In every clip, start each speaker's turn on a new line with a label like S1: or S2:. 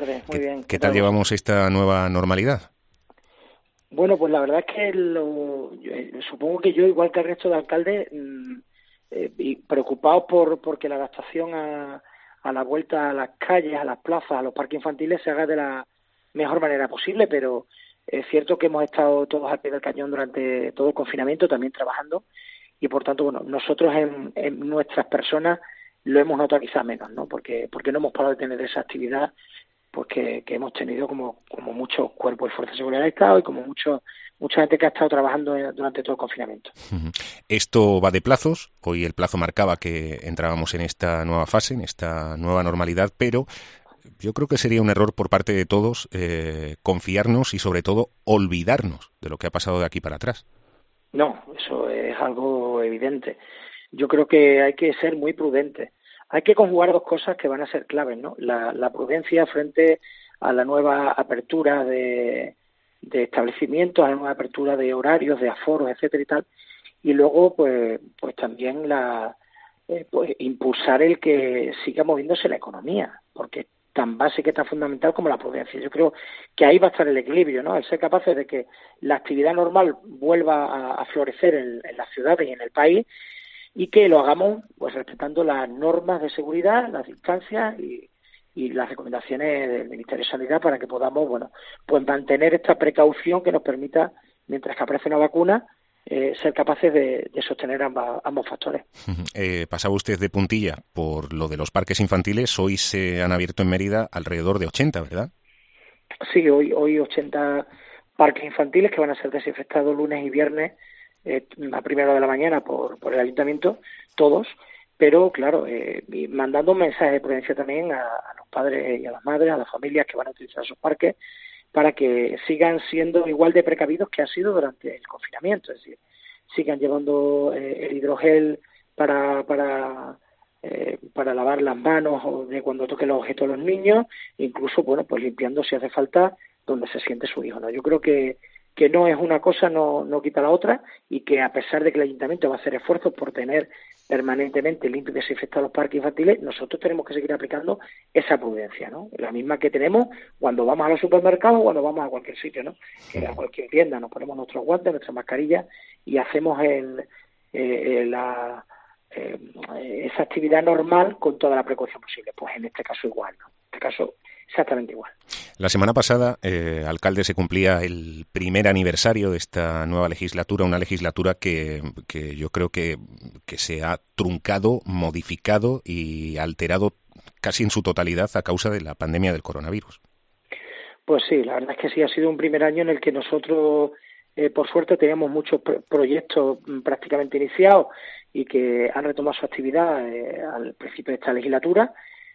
S1: tardes, muy bien.
S2: ¿Qué tal llevamos esta nueva normalidad?
S1: Bueno, pues la verdad es que supongo que yo, igual que el resto de alcaldes, y preocupados porque la adaptación a la vuelta a las calles, a las plazas, a los parques infantiles se haga de la mejor manera posible, pero es cierto que hemos estado todos al pie del cañón durante todo el confinamiento, también trabajando, y por tanto, bueno, nosotros en nuestras personas lo hemos notado quizá menos, ¿no? Porque no hemos parado de tener esa actividad pues que hemos tenido como muchos cuerpos y fuerzas de seguridad del Estado y como mucha gente que ha estado trabajando durante todo el confinamiento.
S2: Esto va de plazos. Hoy el plazo marcaba que entrábamos en esta nueva fase, en esta nueva normalidad, pero yo creo que sería un error por parte de todos confiarnos y sobre todo olvidarnos de lo que ha pasado de aquí para atrás.
S1: No, eso es algo evidente. Yo creo que hay que ser muy prudentes. Hay que conjugar dos cosas que van a ser claves, ¿no? La prudencia frente a la nueva apertura de establecimientos, a la nueva apertura de horarios, de aforos, etcétera y tal. Y luego, pues también pues impulsar el que siga moviéndose la economía, porque tan básica y tan fundamental como la prudencia. Yo creo que ahí va a estar el equilibrio, ¿no? El ser capaces de que la actividad normal vuelva a florecer en las ciudades y en el país, y que lo hagamos pues respetando las normas de seguridad, las distancias y las recomendaciones del Ministerio de Sanidad para que podamos, bueno, pues mantener esta precaución que nos permita, mientras que aparece una vacuna, ser capaces de sostener ambos factores.
S2: Pasaba usted de puntilla por lo de los parques infantiles. Hoy se han abierto en Mérida alrededor de 80, ¿verdad?
S1: Sí, hoy 80 parques infantiles que van a ser desinfectados lunes y viernes a primera hora de la mañana por el ayuntamiento, todos, pero claro, y mandando un mensaje de prudencia también a los padres y a las madres, a las familias que van a utilizar esos parques, para que sigan siendo igual de precavidos que han sido durante el confinamiento, es decir, sigan llevando el hidrogel para lavar las manos o de cuando toquen los objetos los niños, incluso, bueno, pues limpiando si hace falta donde se siente su hijo, ¿no? Yo creo que no es una cosa, no quita la otra, y que a pesar de que el ayuntamiento va a hacer esfuerzos por tener permanentemente limpios y desinfectados los parques infantiles, nosotros tenemos que seguir aplicando esa prudencia, ¿no? La misma que tenemos cuando vamos a los supermercados o cuando vamos a cualquier sitio, ¿no? Que a cualquier tienda nos ponemos nuestros guantes, nuestras mascarillas y hacemos esa actividad normal con toda la precaución posible. Pues en este caso igual, ¿no? En este caso exactamente igual.
S2: La semana pasada, alcalde, se cumplía el primer aniversario de esta nueva legislatura, una legislatura que yo creo que se ha truncado, modificado y alterado casi en su totalidad a causa de la pandemia del coronavirus.
S1: Pues sí, la verdad es que sí, ha sido un primer año en el que nosotros, por suerte, teníamos muchos proyectos prácticamente iniciados y que han retomado su actividad al principio de esta legislatura,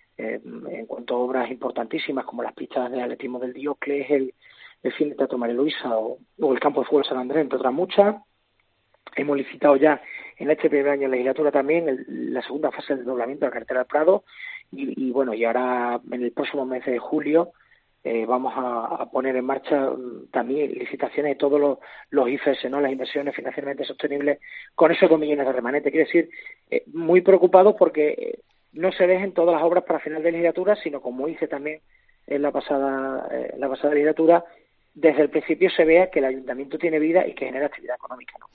S1: en cuanto a obras importantísimas como las pistas de atletismo del Diocles, el cine de Teatro María Luisa o el campo de fútbol San Andrés, entre otras muchas. Hemos licitado ya en este primer año de legislatura también la segunda fase del desdoblamiento de la carretera del Prado y bueno, y ahora en el próximo mes de julio vamos a poner en marcha también licitaciones de todos los IFES, ¿no? Las inversiones financieramente sostenibles, con esos 2 millones de remanentes. Quiero decir, muy preocupados porque no se dejen todas las obras para final de legislatura, sino como hice también en la pasada legislatura, desde el principio se vea que el ayuntamiento tiene vida y que genera actividad económica, ¿no?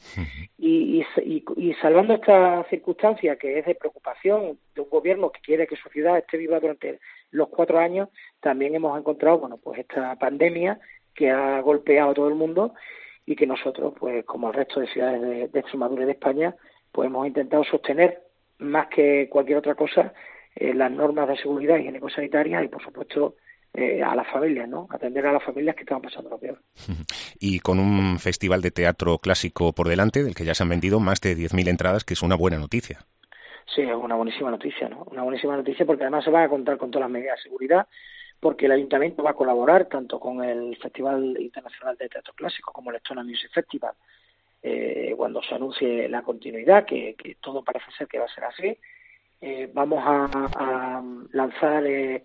S1: Y salvando esta circunstancia que es de preocupación de un gobierno que quiere que su ciudad esté viva durante los 4 años, también hemos encontrado, bueno, pues esta pandemia que ha golpeado a todo el mundo y que nosotros, pues como el resto de ciudades de Extremadura y de España, pues hemos intentado sostener más que cualquier otra cosa las normas de seguridad higiénico-sanitarias y, por supuesto, a las familias, ¿no? Atender a las familias que estaban pasando lo peor.
S2: Y con un festival de teatro clásico por delante, del que ya se han vendido más de 10.000 entradas, que es una buena noticia.
S1: Sí, es una buenísima noticia, ¿no? Una buenísima noticia porque además se va a contar con todas las medidas de seguridad, porque el Ayuntamiento va a colaborar tanto con el Festival Internacional de Teatro Clásico como el Estona Music Festival, cuando se anuncie la continuidad, que todo parece ser que va a ser así. Vamos a lanzar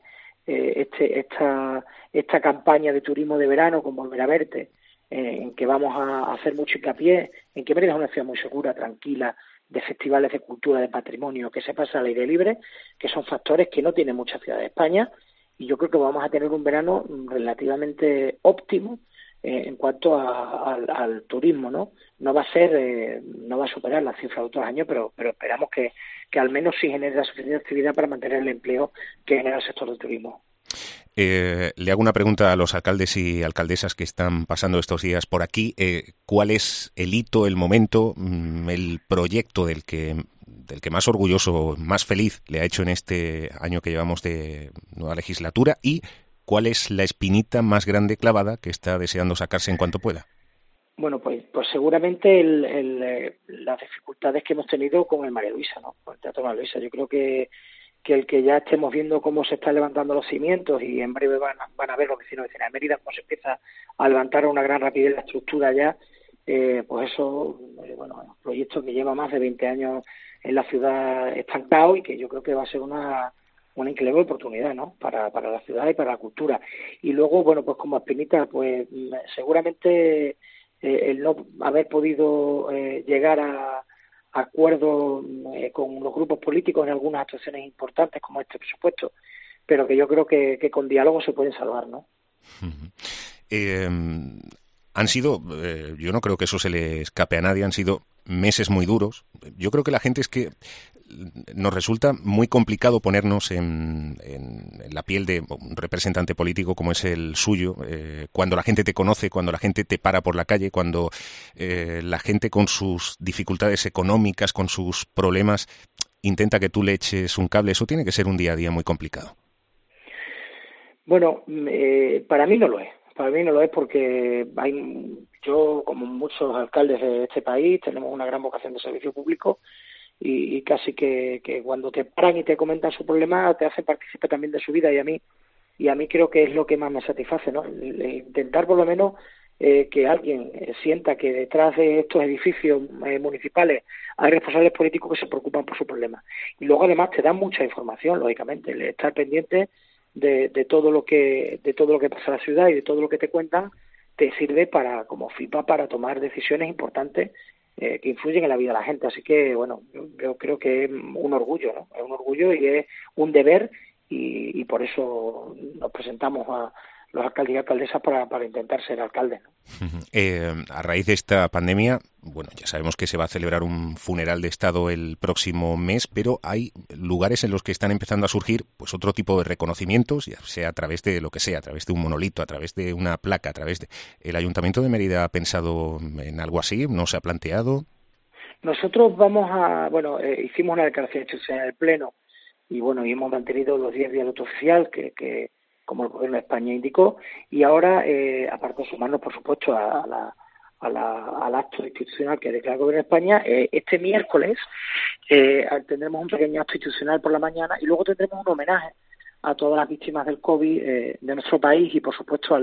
S1: esta campaña de turismo de verano con Volver a Verte, en que vamos a hacer mucho hincapié en que Mérida es una ciudad muy segura, tranquila, de festivales de cultura, de patrimonio, que se pasa al aire libre, que son factores que no tienen muchas ciudades de España y yo creo que vamos a tener un verano relativamente óptimo en cuanto al turismo, ¿no? No va a superar la cifra de otros años, pero esperamos que al menos sí genere la suficiente actividad para mantener el empleo que genera el sector del turismo.
S2: Le hago una pregunta a los alcaldes y alcaldesas que están pasando estos días por aquí. ¿Cuál es el hito, el momento, el proyecto del que más orgulloso, más feliz le ha hecho en este año que llevamos de nueva legislatura? ¿Y cuál es la espinita más grande clavada que está deseando sacarse en cuanto pueda?
S1: Bueno, pues seguramente las dificultades que hemos tenido con el María Luisa, ¿no? Con el Teatro María Luisa. Yo creo que el que ya estemos viendo cómo se están levantando los cimientos y en breve van a ver los vecinos de Mérida cómo se empieza a levantar a una gran rapidez la estructura ya, pues eso, un proyecto que lleva más de 20 años en la ciudad estancado y que yo creo que va a ser una increíble oportunidad, ¿no? Para la ciudad y para la cultura. Y luego, bueno, pues como espinita, pues seguramente el no haber podido llegar a acuerdos con los grupos políticos en algunas actuaciones importantes como este presupuesto, pero que yo creo que con diálogo se pueden salvar, ¿no?
S2: Han sido, yo no creo que eso se le escape a nadie, han sido meses muy duros. Yo creo que la gente es que nos resulta muy complicado ponernos en la piel de un representante político como es el suyo, cuando la gente te conoce, cuando la gente te para por la calle, cuando la gente con sus dificultades económicas, con sus problemas, intenta que tú le eches un cable. Eso tiene que ser un día a día muy complicado.
S1: Bueno, para mí no lo es. Para mí no lo es porque yo, como muchos alcaldes de este país, tenemos una gran vocación de servicio público y casi que cuando te paran y te comentan su problema te hacen partícipe también de su vida y a mí creo que es lo que más me satisface, ¿no? Intentar por lo menos que alguien sienta que detrás de estos edificios municipales hay responsables políticos que se preocupan por su problema. Y luego además te dan mucha información, lógicamente, el estar pendiente de todo lo que pasa en la ciudad y de todo lo que te cuentan te sirve como feedback para tomar decisiones importantes que influyen en la vida de la gente. Así que, bueno, yo creo que es un orgullo, ¿no? Es un orgullo y es un deber y por eso nos presentamos a los alcaldes y alcaldesas para intentar ser alcaldes, ¿no?
S2: A raíz de esta pandemia, bueno, ya sabemos que se va a celebrar un funeral de Estado el próximo mes, pero hay lugares en los que están empezando a surgir pues otro tipo de reconocimientos, ya sea a través de lo que sea, a través de un monolito, a través de una placa, a través de... ¿El Ayuntamiento de Mérida ha pensado en algo así? ¿No se ha planteado?
S1: Nosotros hicimos una declaración institucional en el Pleno y hemos mantenido los 10 días de luto oficial que como el Gobierno de España indicó, y ahora, aparte de sumarnos, por supuesto, al acto institucional que declara el Gobierno de España, este miércoles tendremos un pequeño acto institucional por la mañana y luego tendremos un homenaje a todas las víctimas del COVID de nuestro país y, por supuesto, a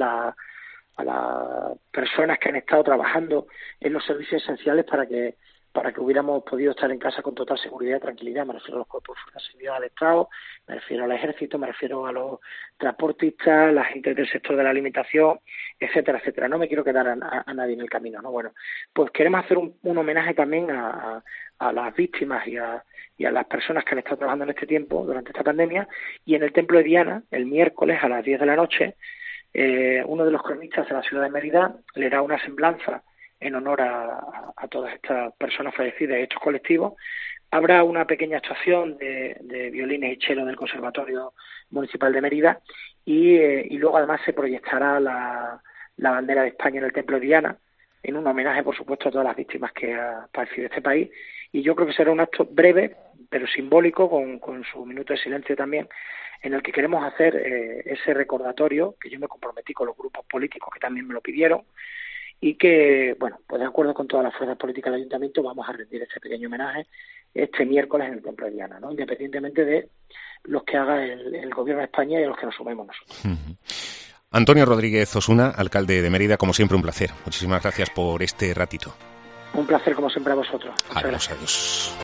S1: las personas que han estado trabajando en los servicios esenciales para que hubiéramos podido estar en casa con total seguridad y tranquilidad. Me refiero a los cuerpos de seguridad del Estado, me refiero al ejército, me refiero a los transportistas, la gente del sector de la alimentación, etcétera, etcétera. No me quiero quedar a nadie en el camino, ¿no? Bueno, pues queremos hacer un homenaje también a las víctimas y a las personas que han estado trabajando en este tiempo, durante esta pandemia, y en el Templo de Diana, el miércoles a las 10 de la noche, uno de los cronistas de la ciudad de Mérida le da una semblanza en honor a todas estas personas fallecidas y estos colectivos. Habrá una pequeña actuación de violines y cello del Conservatorio Municipal de Mérida y luego además se proyectará la bandera de España en el Templo de Diana en un homenaje, por supuesto, a todas las víctimas que ha padecido este país. Y yo creo que será un acto breve, pero simbólico, con su minuto de silencio también, en el que queremos hacer ese recordatorio, que yo me comprometí con los grupos políticos que también me lo pidieron, y que, pues de acuerdo con todas las fuerzas políticas del Ayuntamiento vamos a rendir este pequeño homenaje este miércoles en el Templo de Diana, ¿no? Independientemente de los que haga el Gobierno de España y a los que nos sumemos nosotros.
S2: Antonio Rodríguez Osuna, alcalde de Mérida, como siempre un placer. Muchísimas gracias por este ratito.
S1: Un placer como siempre a vosotros.
S2: Adiós.